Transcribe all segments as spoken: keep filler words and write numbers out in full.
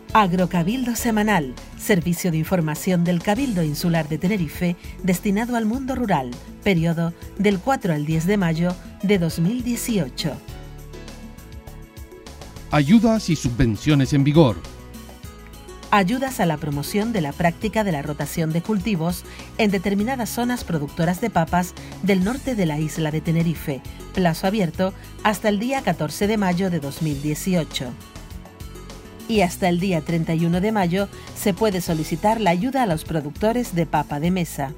Agrocabildo Semanal, servicio de información del Cabildo Insular de Tenerife destinado al mundo rural, periodo del cuatro al diez de mayo de dos mil dieciocho. Ayudas y subvenciones en vigor. Ayudas a la promoción de la práctica de la rotación de cultivos en determinadas zonas productoras de papas del norte de la isla de Tenerife, plazo abierto hasta el día catorce de mayo de dos mil dieciocho. Y hasta el día treinta y uno de mayo se puede solicitar la ayuda a los productores de papa de mesa.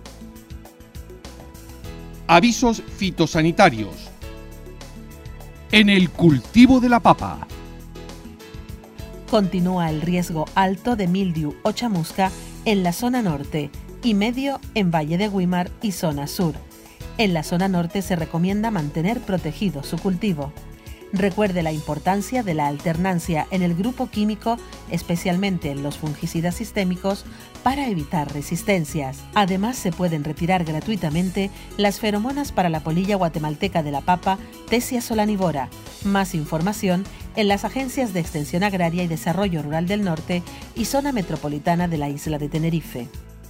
Avisos fitosanitarios. En el cultivo de la papa. Continúa el riesgo alto de mildiu o chamusca en la zona norte y medio en Valle de Güímar y zona sur. En la zona norte se recomienda mantener protegido su cultivo. Recuerde la importancia de la alternancia en el grupo químico, especialmente en los fungicidas sistémicos, para evitar resistencias. Además, se pueden retirar gratuitamente las feromonas para la polilla guatemalteca de la papa, Thesia solanivora. Más información en las agencias de Extensión Agraria y Desarrollo Rural del Norte y Zona Metropolitana de la isla de Tenerife.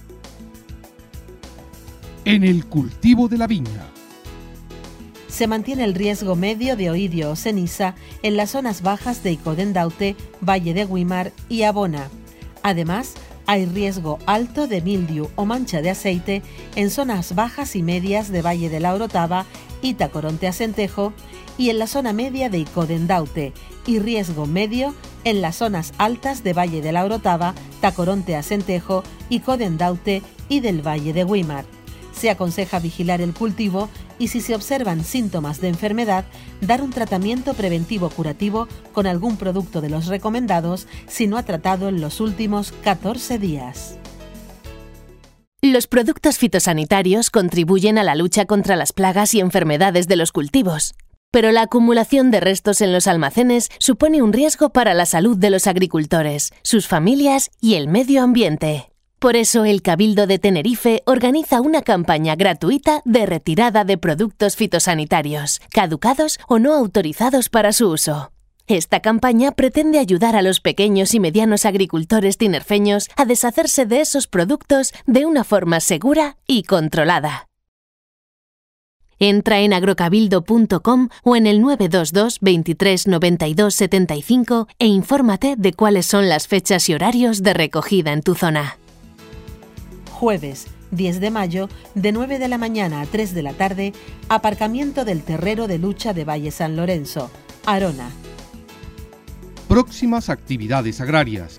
En el cultivo de la viña. Se mantiene el riesgo medio de oidio o ceniza en las zonas bajas de Icodendaute, Valle de Güímar y Abona. Además, hay riesgo alto de mildiu o mancha de aceite en zonas bajas y medias de Valle de la Orotava y Tacoronte Acentejo y en la zona media de Icodendaute, y riesgo medio en las zonas altas de Valle de la Orotava, Tacoronte Acentejo, Icodendaute y del Valle de Güímar. Se aconseja vigilar el cultivo y, si se observan síntomas de enfermedad, dar un tratamiento preventivo curativo con algún producto de los recomendados si no ha tratado en los últimos catorce días. Los productos fitosanitarios contribuyen a la lucha contra las plagas y enfermedades de los cultivos, pero la acumulación de restos en los almacenes supone un riesgo para la salud de los agricultores, sus familias y el medio ambiente. Por eso, el Cabildo de Tenerife organiza una campaña gratuita de retirada de productos fitosanitarios, caducados o no autorizados para su uso. Esta campaña pretende ayudar a los pequeños y medianos agricultores tinerfeños a deshacerse de esos productos de una forma segura y controlada. Entra en agrocabildo punto com o en el nueve dos dos, veintitrés, noventa y dos, setenta y cinco e infórmate de cuáles son las fechas y horarios de recogida en tu zona. Jueves diez de mayo, de nueve de la mañana a tres de la tarde, aparcamiento del Terrero de Lucha de Valle San Lorenzo, Arona. Próximas actividades agrarias.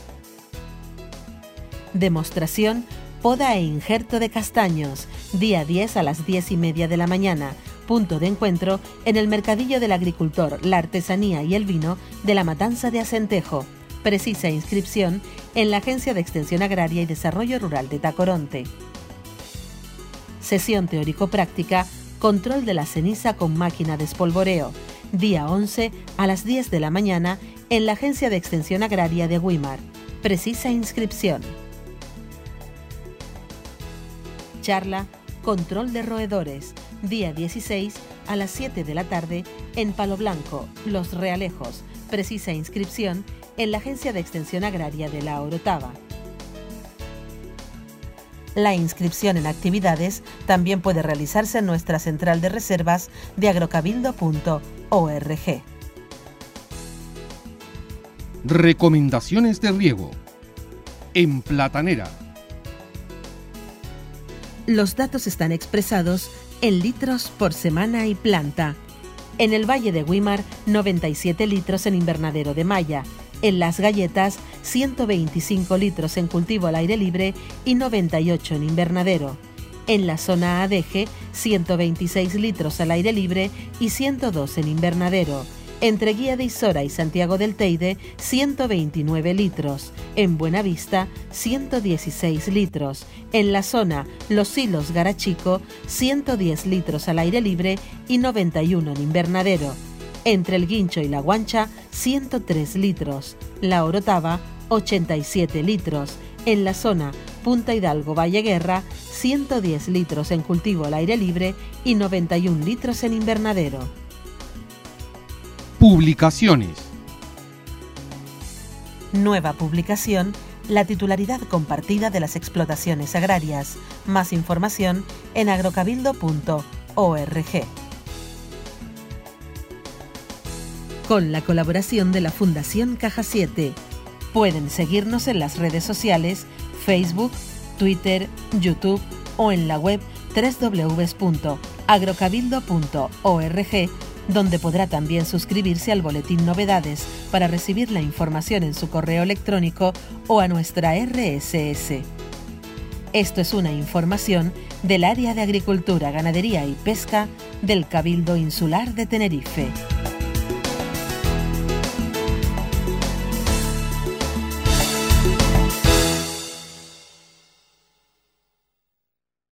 Demostración, poda e injerto de castaños, día diez a las diez y media de la mañana, punto de encuentro en el Mercadillo del Agricultor, la Artesanía y el Vino de la Matanza de Acentejo. Precisa inscripción en la Agencia de Extensión Agraria y Desarrollo Rural de Tacoronte. Sesión teórico-práctica, control de la ceniza con máquina de espolvoreo, día once a las diez de la mañana en la Agencia de Extensión Agraria de Güímar. Precisa inscripción. Charla, control de roedores, día dieciséis a las siete de la tarde en Palo Blanco, Los Realejos. Precisa inscripción en la Agencia de Extensión Agraria de la Orotava. La inscripción en actividades también puede realizarse en nuestra central de reservas de agrocabildo punto org. Recomendaciones de riego. En Platanera. Los datos están expresados en litros por semana y planta. En el Valle de Güímar, noventa y siete litros en invernadero de malla. En Las Galletas, ciento veinticinco litros en cultivo al aire libre y noventa y ocho en invernadero. En la zona Adeje, ciento veintiséis litros al aire libre y ciento dos en invernadero. Entre Guía de Isora y Santiago del Teide, ciento veintinueve litros. En Buenavista, ciento dieciséis litros. En la zona Los Silos Garachico, ciento diez litros al aire libre y noventa y uno en invernadero. Entre El Guincho y La Guancha, ciento tres litros. La Orotava, ochenta y siete litros. En la zona Punta Hidalgo Valle Guerra, ciento diez litros en cultivo al aire libre y noventa y uno litros en invernadero. Publicaciones. Nueva publicación, la titularidad compartida de las explotaciones agrarias. Más información en agrocabildo punto org. Con la colaboración de la Fundación Caja siete. Pueden seguirnos en las redes sociales, Facebook, Twitter, YouTube o en la web doble u doble u doble u punto agrocabildo punto org, donde podrá también suscribirse al boletín Novedades para recibir la información en su correo electrónico o a nuestra R S S. Esto es una información del Área de Agricultura, Ganadería y Pesca del Cabildo Insular de Tenerife.